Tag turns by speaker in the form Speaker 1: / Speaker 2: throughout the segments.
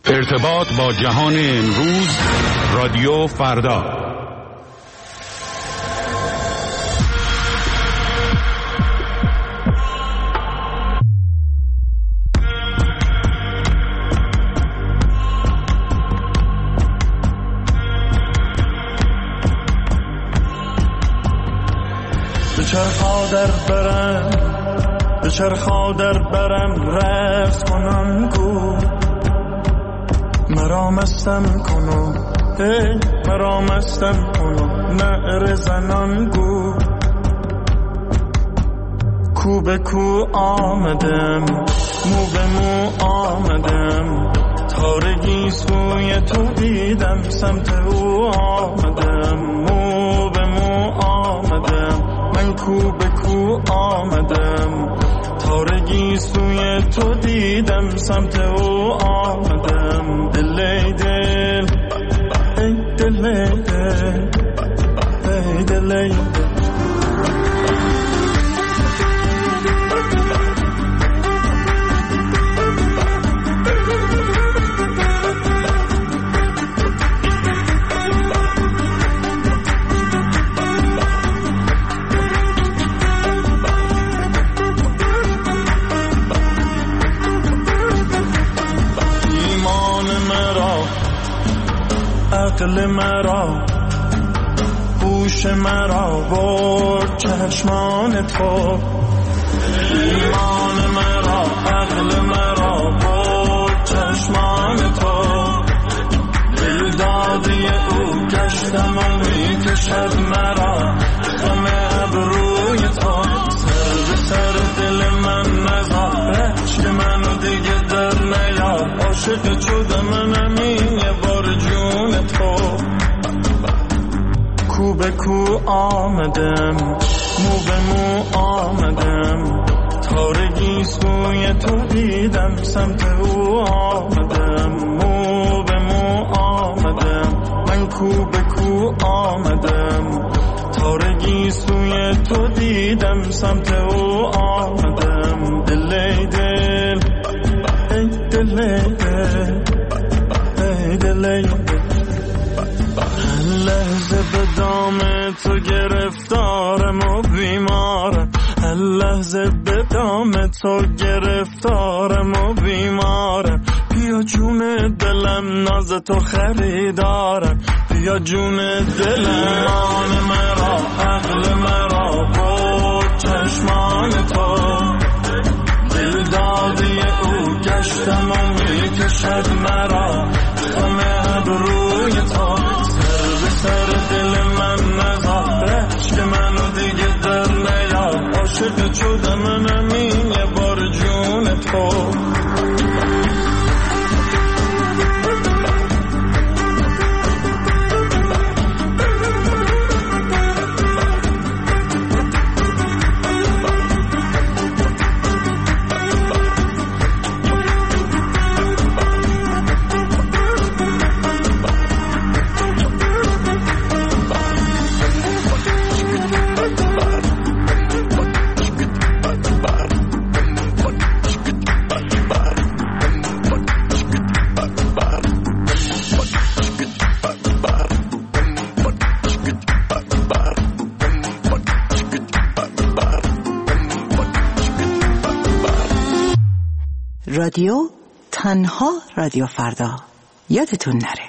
Speaker 1: ارتباط با جهان امروز، رادیو فردا.
Speaker 2: به چرخا در برم رفت کنن گو مرا مستم کنو مرا مستم کنو نعره زنان گو کو به کو آمدم مو به مو آمدم تارگی سوی تو دیدم سمت او آمدم مو به مو آمدم من کو به کو آمدم تارگی سوی تو دیدم سمت او آمدم دل ای دل ای دل ای دل ای دل ای دل عقل مرا هوش مرا برد چشمان تو ایمان مرا عقل مرا برد چشمان تو دل دادی او گشتم و میکشد مرا غم ابروی تو سر به سر دل من نزار عشق منو دیگه در نیار عاشق شدم منم این یه بار جون تو کو به کو آمدم مو به مو آمدم تارگی سوی تو دیدم سمت او آمدم مو به مو آمدم من کو به کو آمدم تارگی سوی تو دیدم سمت او آمدم دل ای دل ای دل ای دل ای دل ای دل هر لحظه به دام تو گرفتارم و بیمارم هر لحظه به دام تو گرفتارم و بیمارم بیا جون دلم ناز تو خریدارم بیا جون دلم ایمان مرا عقل مرا برد چشمان تو دل دادی او گشتم و میکشد مرا غم ابروی تو سر به سر دل من نزار عشق منو دیگه در نیار عاشق شدم منم این یه بار جون تو
Speaker 3: رادیو تنها رادیو فردا یادتون نره.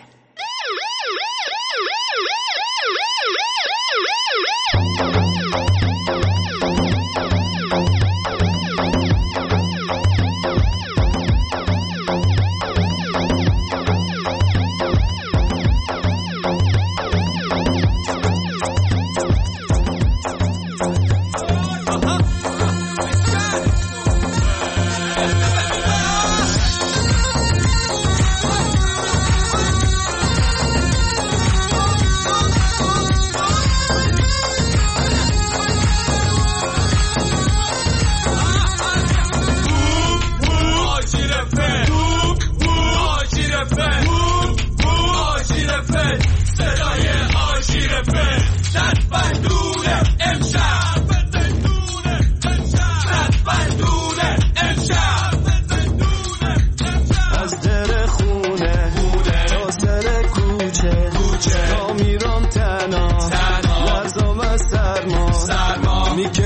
Speaker 2: از در خونه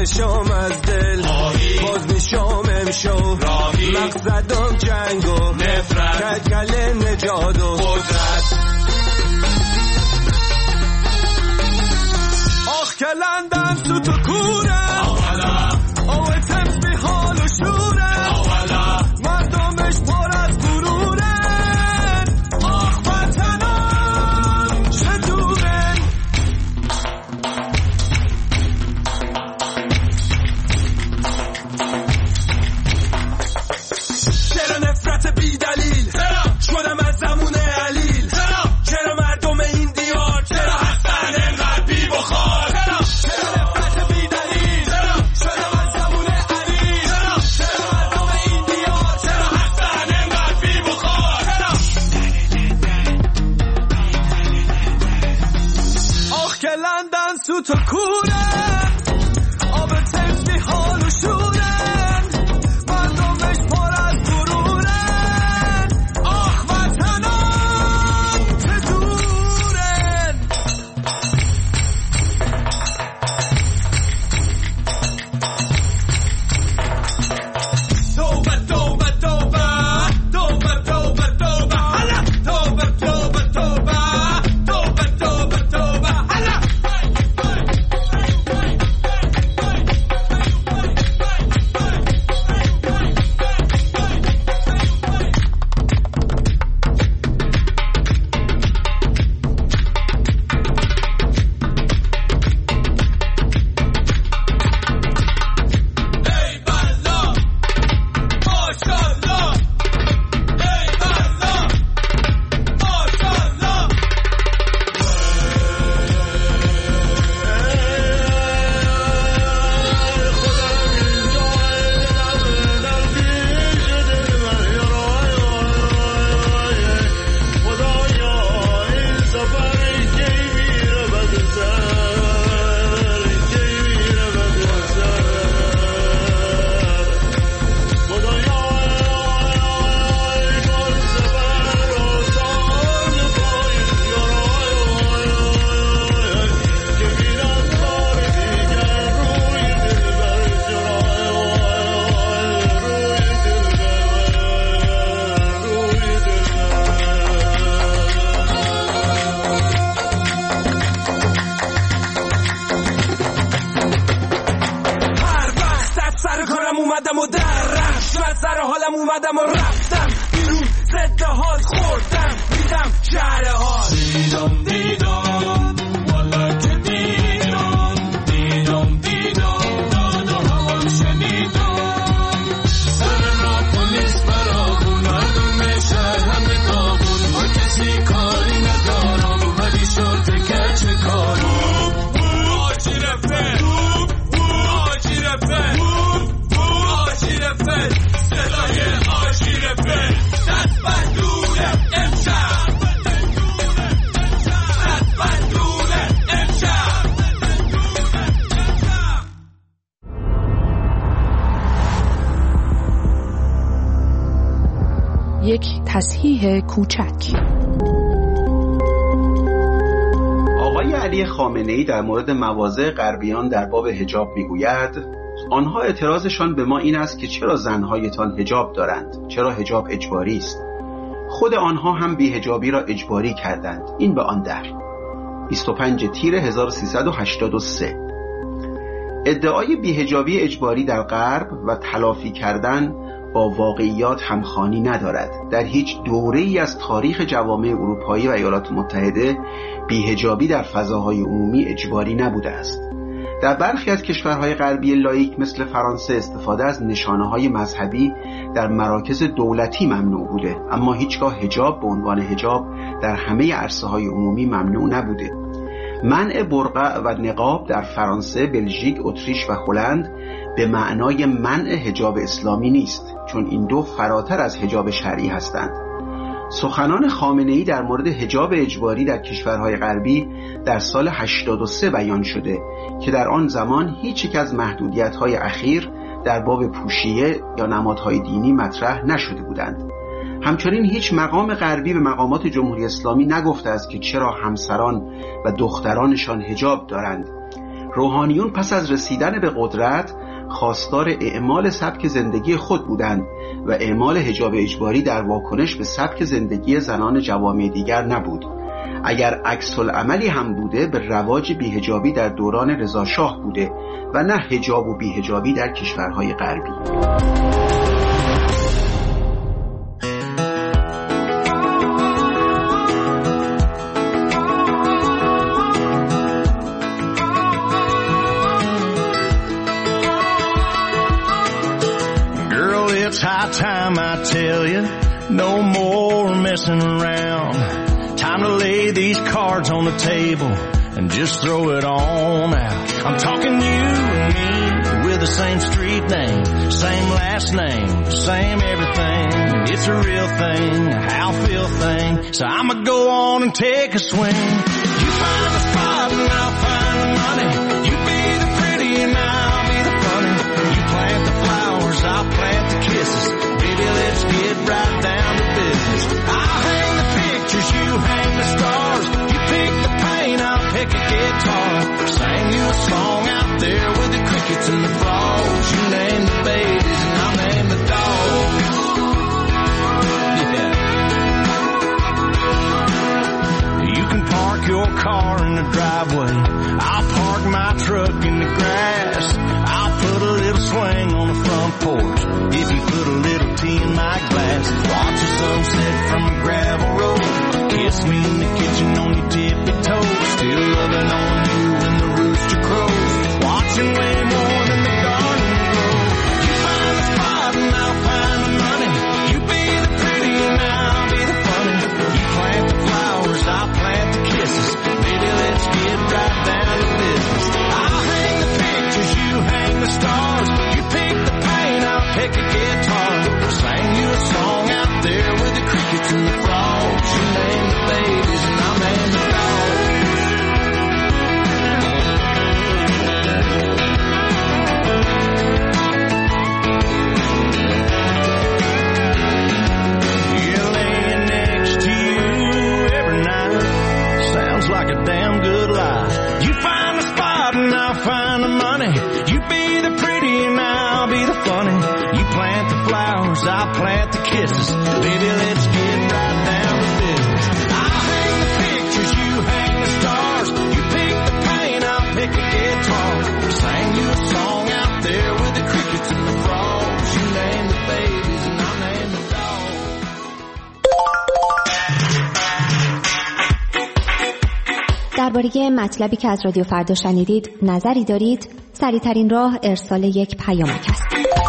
Speaker 4: نشام از دل باز میشام امشو مقصدم جنگ و نفرت کل نجات و قدرت آخ کلندن تو تو کورم آوه تمس بی حال و شورم مردمش پر از غرورن آخ وطنم چه دورن چرا نفرت بی دلیل شدم از زمون علیل چرا مردم این دیار چرا هستن انقدر بی بخار چرا نفرت بی دلیل شدم از زمون علیل چرا مردم این دیار چرا هستن انقدر بی بخار آخ که لندن سوت و کورن آب تمس بی حال و شورن مردمش پر از غرورن آخ وطنم چه دورن توبه توبه توبه توبه توبه توبه هلا توبه توبه توبه توبه توبه توبه هلا ای بلا ماشاءالله ای بلا ماشاءالله هر وقت از سر کارم اومدم و در رفت از سر حالم اومدم و رفتم بیرون ضد حال خوردم دیدم شهر حال دیدم دیدم والا که دیدم دیدم دیدم داد و هوام شنیدم سر را پلیس براغون مردم شهر همه داغون با کسی کاری ندارم ولی شرطه کچه کارم آجی رفت آجی رفت آجی رفت صدای آجی رفت دست بندونه امشب دست بندونه امشب
Speaker 5: یک تصحیح کوچک.
Speaker 6: آقای علی خامنه‌ای در مورد مواضع غربیان در باب حجاب میگوید آنها اعتراضشان به ما این است که چرا زنهایتان حجاب دارند، چرا حجاب اجباری است. خود آنها هم بی‌حجابی را اجباری کردند. این به آن در 25 تیر 1383. ادعای بی‌حجابی اجباری در غرب و تلافی کردن با واقعیات همخوانی ندارد. در هیچ دوره‌ای از تاریخ جوامع اروپایی و ایالات متحده بی‌حجابی در فضاهای عمومی اجباری نبوده است. در برخی از کشورهای غربی لاییک مثل فرانسه استفاده از نشانه‌های مذهبی در مراکز دولتی ممنوع بوده، اما هیچگاه حجاب به عنوان حجاب در همه عرصه‌های عمومی ممنوع نبوده. منع برقع و نقاب در فرانسه، بلژیک، اتریش و هلند به معنای منع حجاب اسلامی نیست، چون این دو فراتر از حجاب شرعی هستند. سخنان خامنه‌ای در مورد حجاب اجباری در کشورهای غربی در سال 83 بیان شده که در آن زمان هیچ یک از محدودیت‌های اخیر در باب پوشیه یا نمادهای دینی مطرح نشده بودند. همچنین هیچ مقام غربی به مقامات جمهوری اسلامی نگفته است که چرا همسران و دخترانشان حجاب دارند. روحانیون پس از رسیدن به قدرت خواستار اعمال سبک زندگی خود بودند و اعمال حجاب اجباری در واکنش به سبک زندگی زنان جوامع دیگر نبود. اگر عکس العملی هم بوده به رواج بی‌حجابی در دوران رضا شاه بوده و نه حجاب و بی‌حجابی در کشورهای غربی.
Speaker 2: It's high time I tell you, no more messing around. Time to lay these cards on the table and just throw it on out. I'm talking you and me with the same street name, same last name, same everything. It's a real thing, a Halfield thing. So I'ma go on and take a swing. You find the spot and I'll find the money. You be the pretty and I'll be the funny. You plant the flowers, I'll plant the kisses. Baby, let's get right down to business. I'll hang the pictures, you hang the stars. You pick the paint, I'll pick a guitar. Sing you a song out there with the crickets and the frogs. You name the babies and I'll name the dogs. Yeah. You can park your car in the driveway. I'll park my truck in the grass. I'll put a little swing on the front porch. If you put a little tea in my glass, watch the sunset from a gravel road. Kiss me in the kitchen on your tippy toes. Still loving on you when the rooster crows. Watching way more than the garden grows. You find the spot and I'll find the money. You be the pretty and I'll be the funny. You plant the flowers, I'll plant the kisses. Baby, let's get right down to business. I'll hang the pictures, you hang the stars. You pick the paint, I'll pick a guitar. Sing you a song out there with the crickets and the frogs. You name the babies and I'll name the dogs. Yeah, laying next to you every night sounds like a damn good lie. You find the spot and I'll find the money. You be the pretty and I'll be the funny. You plant the flowers, I'll plant the kisses. Baby, let's get right down to business. I'll hang the pictures, you hang the stars. You pick the paint, I'll pick a guitar. Sing you a song out there with the crickets and the frogs. You name the babies and I'll name the dogs.
Speaker 7: درباره مطلبی که از رادیو فردا شنیدید نظری دارید؟ سریع‌ترین راه ارسال یک پیامک است.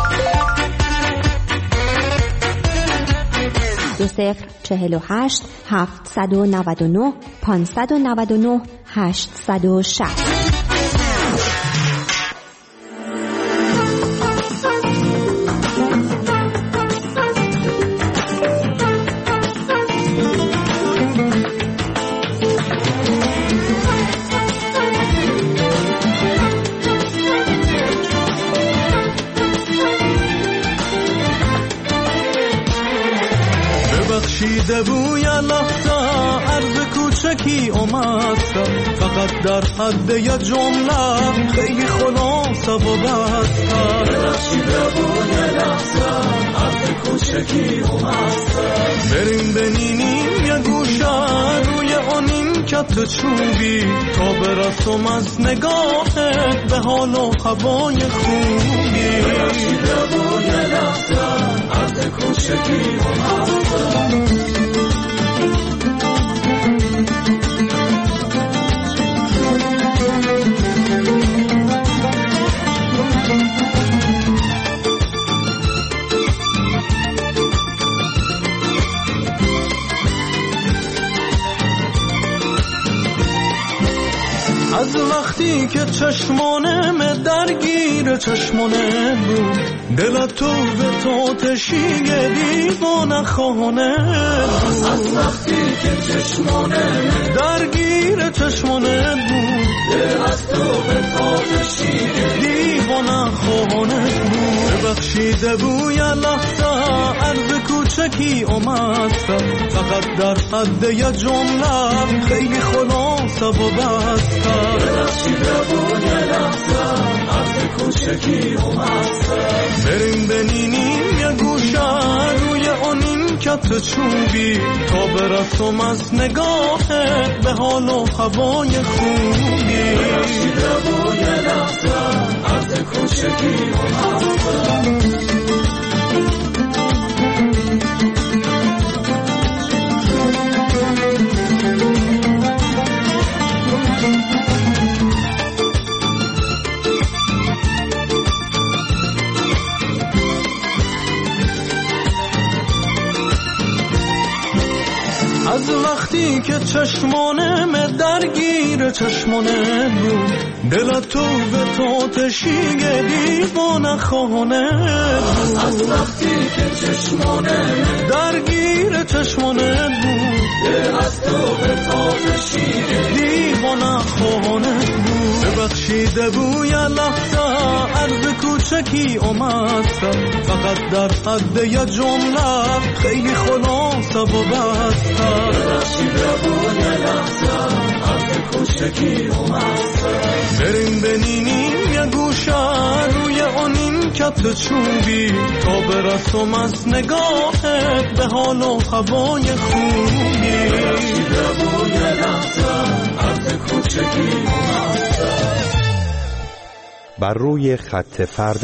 Speaker 7: 2048 799 599 860.
Speaker 2: بخشیده بوی لحظه عرض کوچکی اومدم فقط در حد یه جمله خیلی خلاصه و بستم. بخشیده بوی لحظه عرض کوچکی اومدم بریم بنینیم یه گوشه روی آنین کت چوبی تا برسم از نگاهت به حال و هوای خوبی. بخشیده بوی لحظه عرض کوچکی اومدم از وقتی که چشمانم درگیر چشمانه بود دلت تو به تو تشیه دیوانه خانه بود. از وقتی که چشمانم درگیر چشمانه بود دلت تو به تو تشیه دیوانه خانه بود. ببخشیده بوی لحظه عرض کوچکی اومدم فقط در در حد یه جمله خیلی خلاصه و بستم ببخشیده بود یه لحظه عرض کوچکی اومدم بریم بنینیم یه گوشه روی اون این کت چوبی تا برسم از نگاهت به حال و هوای خوبی ببخشیده بود یه لحظه عرض کوچکی اومدم از وقتی که چشمانم درگیر چشمانه بود دل تو به تو تشیگه دیوانه خانه بود از وقتی که چشمانم درگیر چشمانه بود دل از تو به تو تشیگه دیوانه خانه بود ببخشیده بود یه لحظه عرض کوچکی اومدم فقط در حد یه جمله خیلی خلاصه و بستم ببخشیده بود یه لحظه عرض کوچکی اومدم بریم بنینیم یه گوشه روی اون این کت چوبی تا برسم از نگاهت به حال و هوای خوبی ببخشیده بود یه لحظه عرض کوچکی اومدم
Speaker 1: بر روی خط فردا.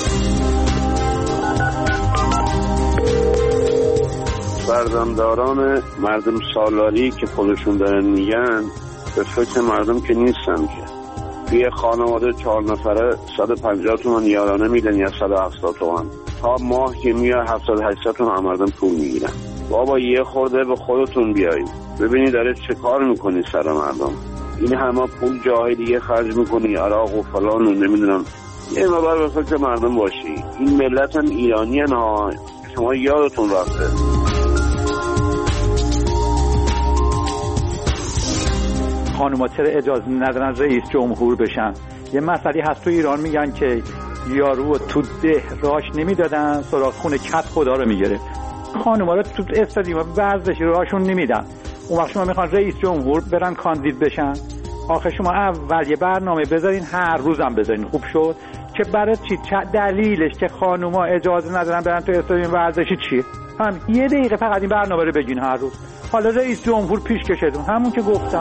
Speaker 8: فرزندداران مردم سالاری که خودشون دارن میگن به فکر مردم که نیستن که یه خانواده 4 نفره 150 تومن یارانه میدن یا 170 تومن تا ماه که میاد 700-800 تومن مردم پول میگیرن. بابا یه خورده به خودتون بیایید ببینید داره چه کار میکنی سر مردم. این همه پول جاهای دیگه خرج میکنی عراق و فلان و نمیدونم. یه مقدار به فکر مردم باشی. این ملت هم ایرانی ها شما یادتون رفته.
Speaker 9: خانوما چرا اجازه ندارن رئیس جمهور بشن؟ یه مسئله هست تو ایران میگن که یارو تو ده راش نمیدادن سراغ خونه کت خدا رو میگیره. خانوما رو تو استادیوم ورزشی راشون نمیدن. اون وقت شما میخوان رئیس جمهور برن کاندید بشن؟ آخه شما اول یه برنامه بذارین هر روزم بذارین خوب شد که برای چی دلیلش که خانوما اجازه ندارن برن تو استادیوم ورزشی چیه؟ هم یه دقیقه فقط این برنامه رو بگین هر روز. حالا رئیس جمهور پیش کشیدون همون که گفتم.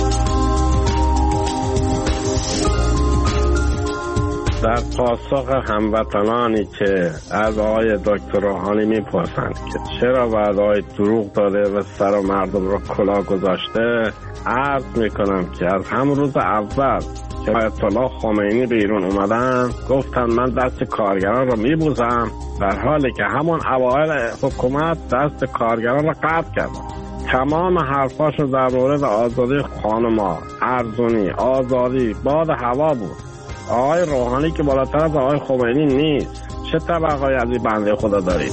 Speaker 10: در پاسخ هموطنانی که از آقای دکتر روحانی میپرسند که چرا وعده‌های دروغ داده و سر مردم رو کلاه گذاشته، عرض میکنم که از همون روز اول که آیت الله خمینی بیرون اومدن گفتن من دست کارگران رو میبوسم، در حالی که همون اوایل حکومت دست کارگران رو قطع کردن. تمام حرفاشو در مورد آزادی خانم‌ها، ارزونی، آزادی، باد هوا بود. آقای روحانی که بالاتر از آقای خمینی نیست. چه طبقه‌ای از این بنده خدا دارید؟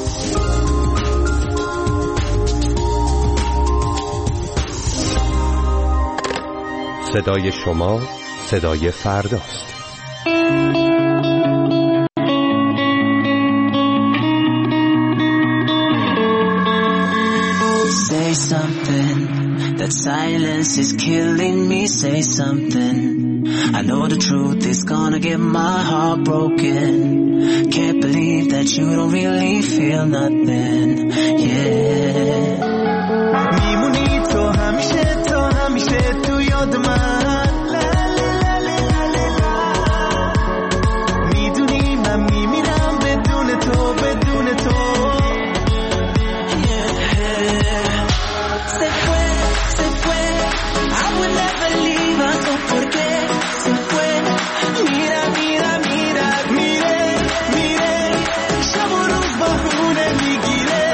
Speaker 1: صدای شما صدای فرداست.
Speaker 11: Say something, that silence is killing me. Say something, I know the truth is gonna get my heart broken. Can't believe that you don't really feel nothing, yeah. میمونی تو همیشه تو یاد من. میدونی من میمیرم بدون تو. Se fue, I would never leave her, so por qué se fue. Mira, شبروز بهونه میگیره.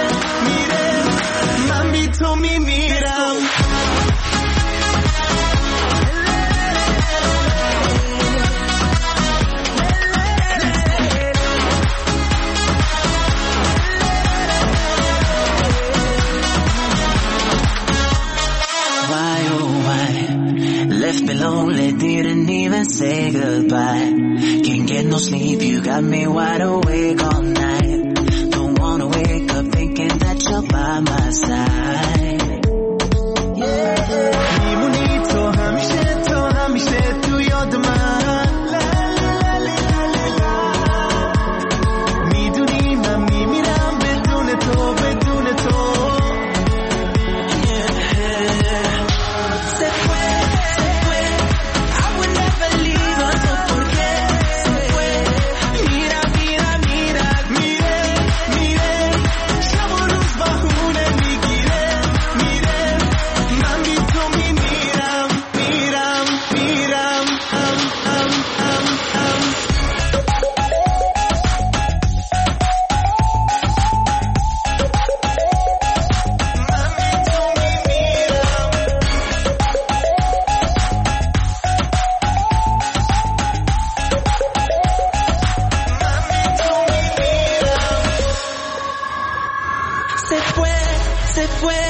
Speaker 11: من بی تو میمیرم. Left me lonely, didn't even say goodbye. Can't get no sleep, you got me wide awake all night. Don't wanna wake up thinking that you're by my side.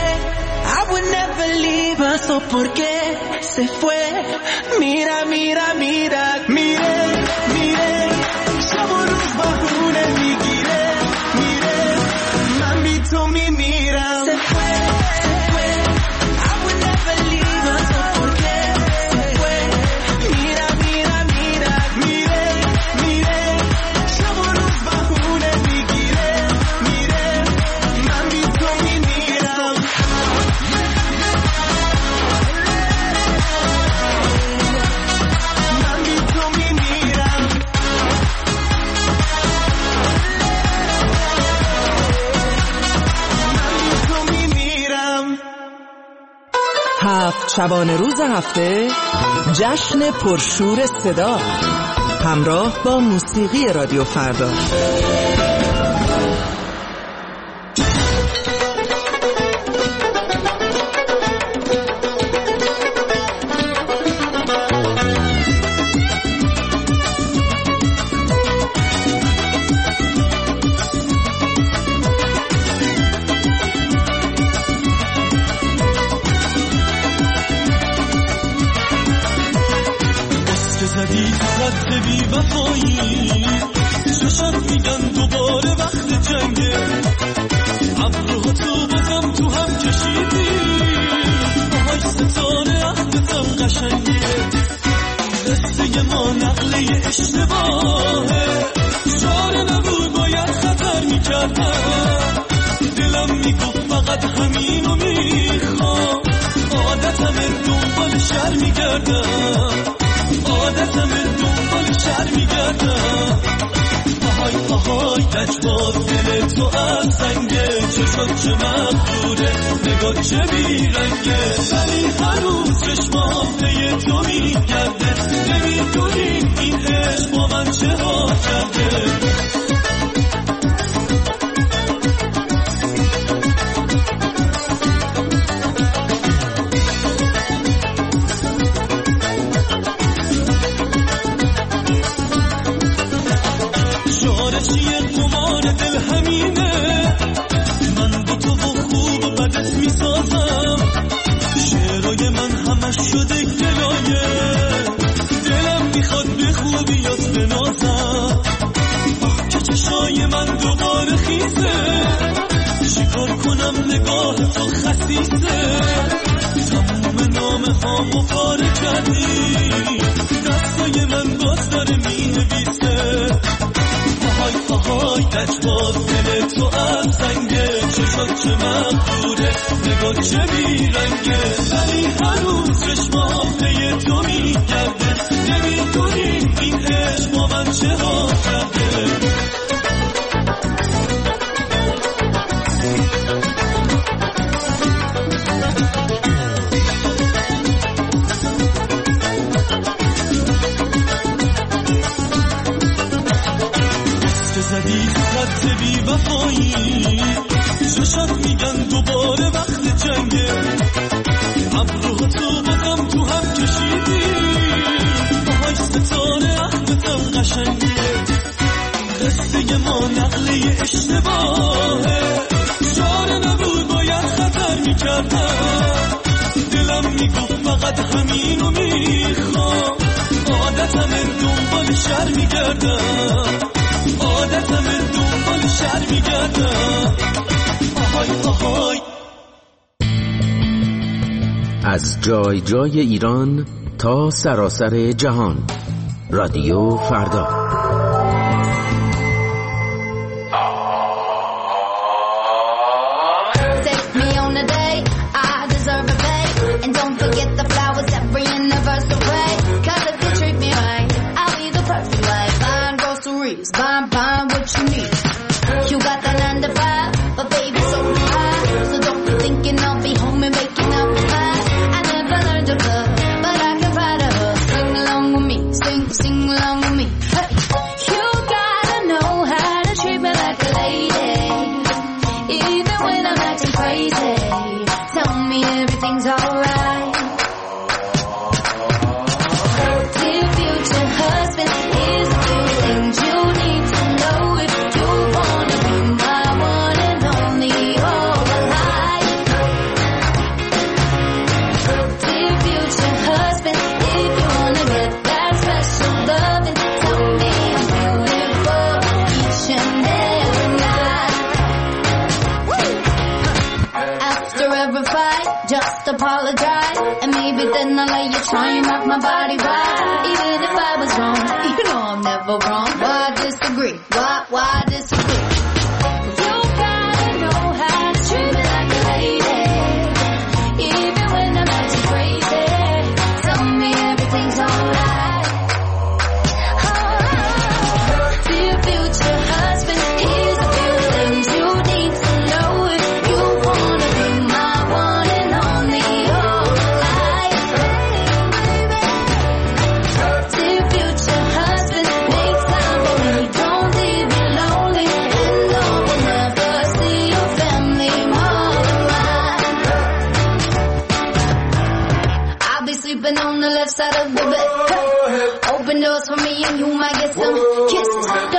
Speaker 11: I would never leave her, so ¿por qué se fue? Mira, mira, mira, mire, mire, شب و روز بهونه میگیره میره من بی تو میمیرم se fue, se fue. I would never leave her, so ¿por qué se fue? Mira, mira, mira, mire, mire, شب و روز بهونه میگیره میره من بی تو میمیرم من بی تو میمیرم
Speaker 12: هفت شبانه روز هفته جشن پرشور صدا همراه با موسیقی رادیو فردا.
Speaker 2: زدی خط بی وفایی چشم میگن دوباره وقت جنگه ابروها تو بزم تو هم کشیدی باهاش ستاره عهدتم قشنگه قصه ما نقله اشتباهه چاره نبود باید خطر میکردم دلم میگفت فقط همینو میخوام عادتم دنبال شر میگردم عادتم دنبال شر میگردم آهای آهای لجباز دل تو از سنگه چشات چه مقدوره نگاه چه بیرنگه ولی هنوز چشمام پی تو میگرده نمیدونی این عشق با من چه ها کرده شده گلایه دلم میخواد به خوبیات بنازم آه که چشای من دوباره خیزه چیکار کنم نگاه تو خسیسه تموم نامه هامو پاره کردی دستای من باز داره مینویسه آهای آهای لجباز دل تو از سنگه چشات چه مقدوره نگاه چه بیرنگه ولی هنوز چشمام پی تو میگرده نمیدونی این عشق با من چه ها کرده زدی خط بی وفایی چشات میگن دوباره وقت جنگه ابروها تو بازم تو هم کشیدی باهاش ستاره عهدتم قشنگه قصه ما نقله اشتباهه چاره نبود باید خطر میکردم دلم میگفت فقط همینو میخوام عادتم دنبال شر میگردم عادتم دنبال شر میگردم آهای آهای
Speaker 13: از جای جای ایران تا سراسر جهان رادیو فردا
Speaker 14: After every fight, just apologize, and maybe then I'll let you try and rock my body right. Even if I was wrong, you know I'm never wrong. Why disagree? Why disagree? You gotta know how to treat me like a lady, even when I'm acting crazy. Tell me everything's alright. Dear future husband, here's a few things you need to know if you wanna be my one and only. Dear future husband, make time for me, don't leave me lonely, and no one ever see your family more than mine. I'll be sleeping on the left side of the bed. Open doors for me and you might get some kisses.